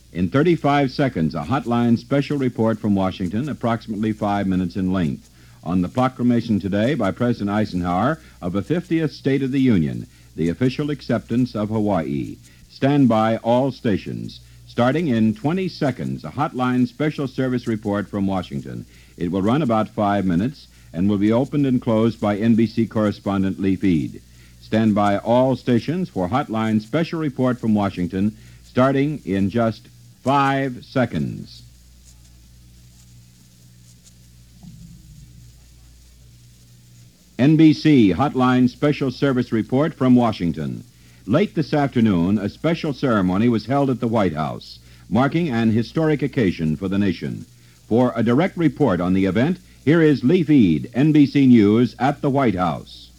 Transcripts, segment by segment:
In 35 seconds, a hotline special report from Washington, approximately 5 minutes in length, on the proclamation today by President Eisenhower of the 50th State of the Union, the official acceptance of Hawaii. Stand by all stations. Starting in 20 seconds, a hotline special service report from Washington. It will run about 5 minutes and will be opened and closed by NBC correspondent Lee Feed. Stand by all stations for hotline special report from Washington, starting in just 5 seconds. NBC Hotline Special Service Report from Washington. Late this afternoon, a special ceremony was held at the White House, marking an historic occasion for the nation. For a direct report on the event, here is Lee Feed, NBC News at the White House.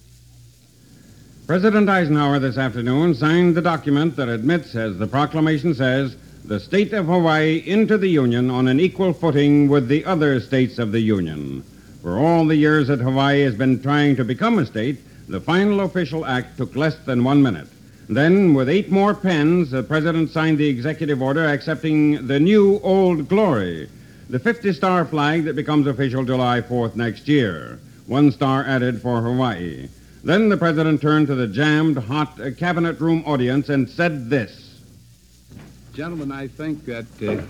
President Eisenhower this afternoon signed the document that admits, as the proclamation says, the state of Hawaii into the Union on an equal footing with the other states of the Union. For all the years that Hawaii has been trying to become a state, the final official act took less than 1 minute. Then, with 8 more pens, the President signed the executive order accepting the new Old Glory, the 50-star flag that becomes official July 4th next year, 1 star added for Hawaii. Then the President turned to the jammed, hot cabinet room audience and said this. Gentlemen, I think that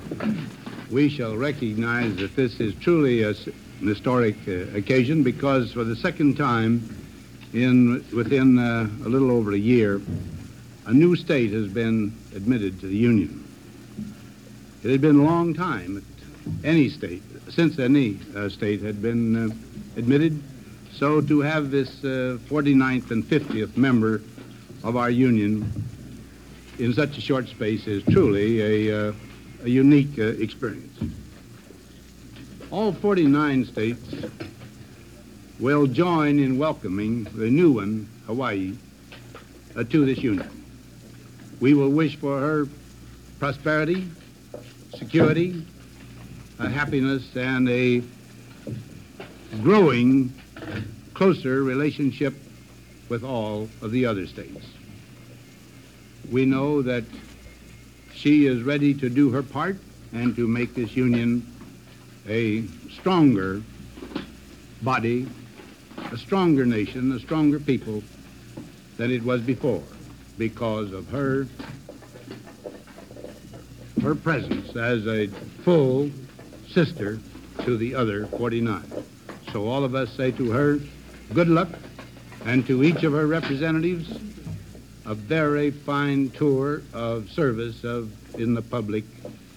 we shall recognize that this is truly an historic occasion because for the second time within a little over a year, a new state has been admitted to the Union. It had been a long time since any state had been admitted. So to have this 49th and 50th member of our Union in such a short space is truly a unique experience. All 49 states will join in welcoming the new one, Hawaii, to this Union. We will wish for her prosperity, security, happiness, and a growing, closer relationship with all of the other states. We know that she is ready to do her part and to make this Union a stronger body, a stronger nation, a stronger people than it was before because of her presence as a full sister to the other 49. So all of us say to her, good luck, and to each of her representatives, a very fine tour of service in the public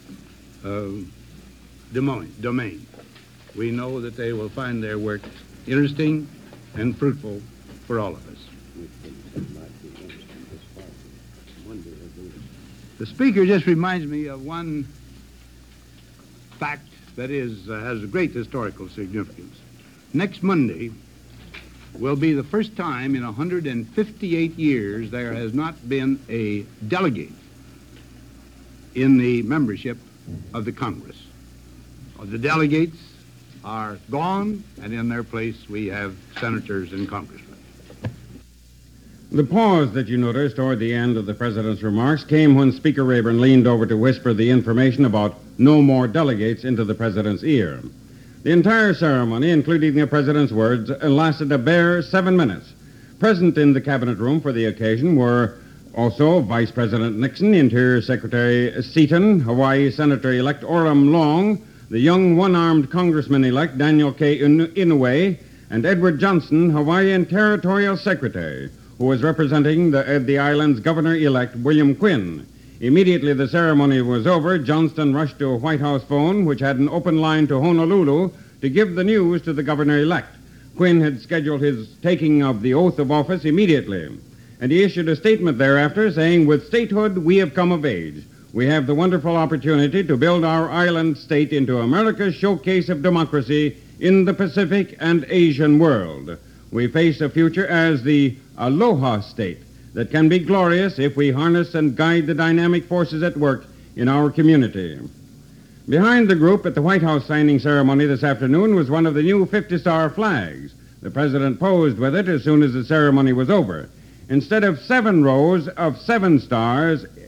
domain. We know that they will find their work interesting and fruitful for all of us. The speaker just reminds me of one fact that has a great historical significance. Next Monday will be the first time in 158 years there has not been a delegate in the membership of the Congress. The delegates are gone, and in their place we have senators and congressmen. The pause that you noticed toward the end of the President's remarks came when Speaker Rayburn leaned over to whisper the information about no more delegates into the President's ear. The entire ceremony, including the President's words, lasted a bare 7 minutes. Present in the cabinet room for the occasion were also Vice President Nixon, Interior Secretary Seaton, Hawaii Senator-elect Orem Long, the young one-armed Congressman-elect Daniel K. Inouye, and Edward Johnson, Hawaiian Territorial Secretary, who was representing the island's governor-elect William Quinn. Immediately the ceremony was over, Johnston rushed to a White House phone, which had an open line to Honolulu, to give the news to the governor-elect. Quinn had scheduled his taking of the oath of office immediately, and he issued a statement thereafter saying, with statehood, we have come of age. We have the wonderful opportunity to build our island state into America's showcase of democracy in the Pacific and Asian world. We face a future as the Aloha State that can be glorious if we harness and guide the dynamic forces at work in our community. Behind the group at the White House signing ceremony this afternoon was one of the new 50-star flags. The President posed with it as soon as the ceremony was over. Instead of 7 rows of 7 stars,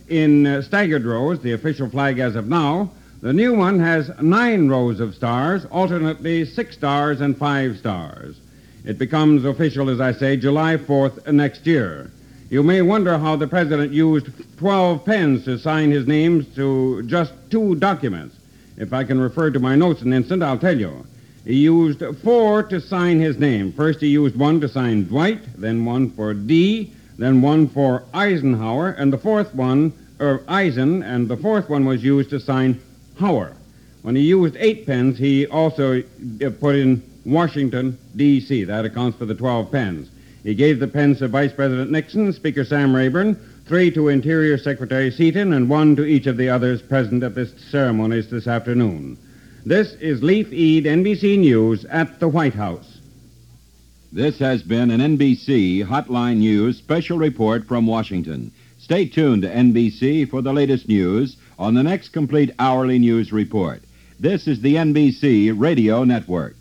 in staggered rows, the official flag as of now. The new one has 9 rows of stars, alternately 6 stars and 5 stars. It becomes official, as I say, July 4th next year. You may wonder how the president used 12 pens to sign his names to just 2 documents. If I can refer to my notes an instant, I'll tell you. He used 4 to sign his name. First, he used 1 to sign Dwight, then 1 for D, then 1 for Eisenhower, and the fourth one, Eisen, and the fourth one was used to sign Hauer. When he used 8 pens, he also put in Washington, D.C. That accounts for the 12 pens. He gave the pens to Vice President Nixon, Speaker Sam Rayburn, 3 to Interior Secretary Seaton, and 1 to each of the others present at this ceremonies this afternoon. This is Leif Eid, NBC News, at the White House. This has been an NBC Hotline News special report from Washington. Stay tuned to NBC for the latest news on the next complete hourly news report. This is the NBC Radio Network.